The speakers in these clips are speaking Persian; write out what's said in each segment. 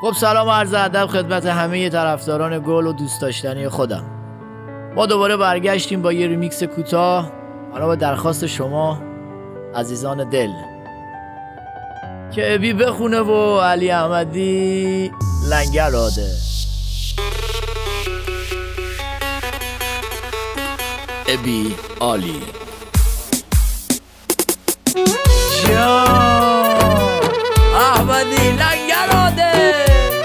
خب سلام و عرض ادب خدمت همه طرفداران گل و دوست داشتنی خودم. ما دوباره برگشتیم با یه ریمیکس کوتاه بنا به درخواست شما عزیزان دل که ابی بخونه و علی احمدی لنگر راده. ابی عالی جا احمدی لنگر راده.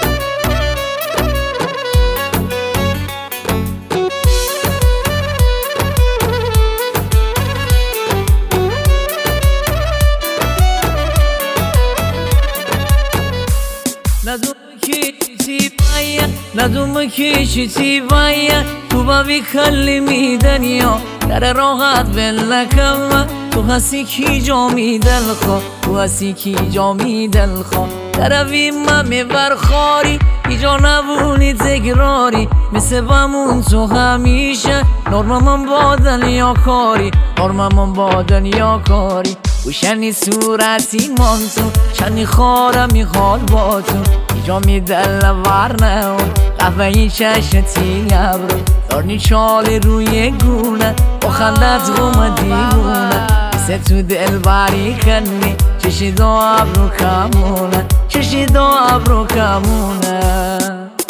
ندوم کشتی باید تو با بیکلمی دنیا در راحت بلکم تو هستی کی جامی دل خواه تو هستی کی جامی دل خواه در اویم میبرخاری ایجا نبونی تکراری مثل بمون تو همیشه نرممون با دنیا کاری نرممون با دنیا کاری وشنی صورتی مانتون شنی خارم میخواد با تو ایجا میدل ورنه قهوه این چشتی ابرو دارنی چالی روی گونه با خندت گم دیوونه مثل تو دل بری کنی چشی دو ابرو کمونه چشی دو ابرو کمونه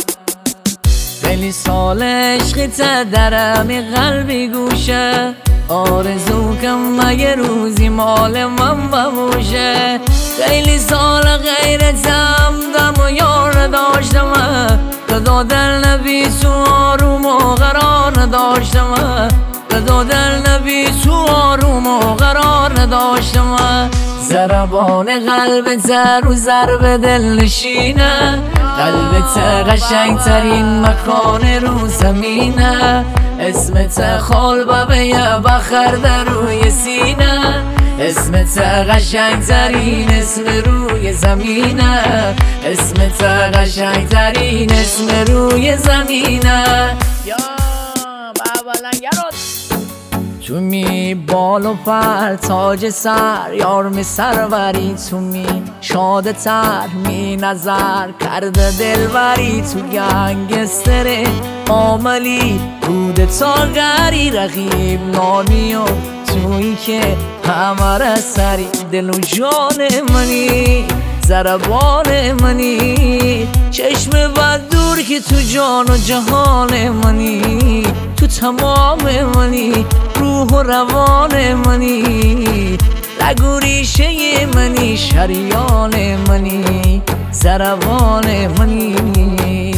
خیلی سال عشقیت درمی قلبی گوشه آرزو کم یه روزی مال من بموشه خیلی سال غیرتم دم و یار نداشتم کدا دل نبی تو آروم و قرار نداشتم کدا دل نبی تو آروم و قرار نداشتم ضربان قلبت رو ضرب دل نشینه قلبت قشنگ ترین مکان رو زمینه اسمت خالبه یه بخر در روی سینه اسمت قشنگ ترین اسم روی زمینه اسمت قشنگ ترین اسم روی زمینه یا بابا لنگرات تو می بال و پر تاج سر یار می سروری تو می شاده تر می نظر کرده دلبری تو گنگستره عاملی بوده تا غری رقیب نانی و تویی که همه سری دل و جان منی ضربان منی چشم بد دور که تو جان و جهان منی تو تمام منی روح و روان منی رگ و ریشه منی شریان منی ضربان منی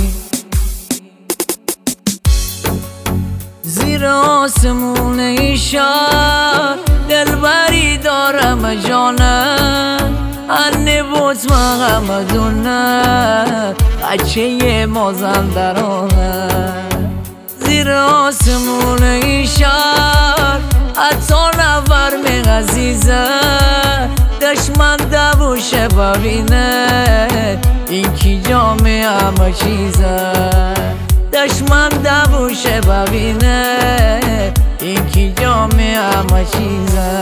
زیر آسمون ایشان دلبری دارم جانم انه بود محمدونه بچه مازندرانه زیر آسمون ایشان حتی نور می غزیزه دشمن دبوشه ببینه این کی جامعه همه چیزه دشمن دبوشه ببینه این کی جامعه همه چیزه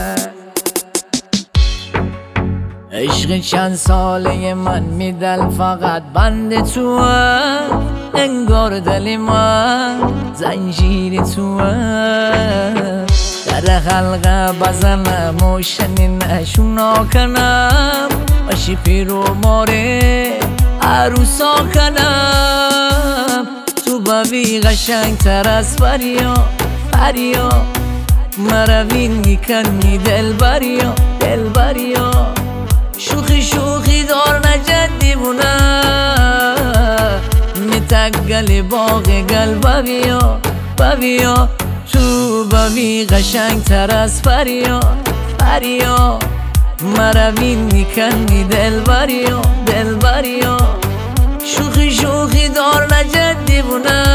عشق چند ساله من میدل فقط بند توه انگار دل من زنجیر توه در حلقه بزنم و شنینشونا کنم باشی پیرو ماره عروسا کنم تو ببی قشنگ تر از بریا بریا مروین میکنی دل بریا دل بریا شوخی شوخی دار نجدی بونه میتگل باغ قلب ببیا ببیا تو ببی قشنگ تر از بریا بریا مروین میکنی دل بریا دل بریا شوخی شوخی دار نجدی بونه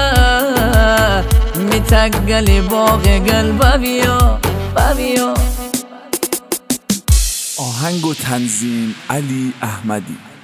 میتگل باغ قلب ببیا ببیا آهنگ و تنظیم علی احمدی.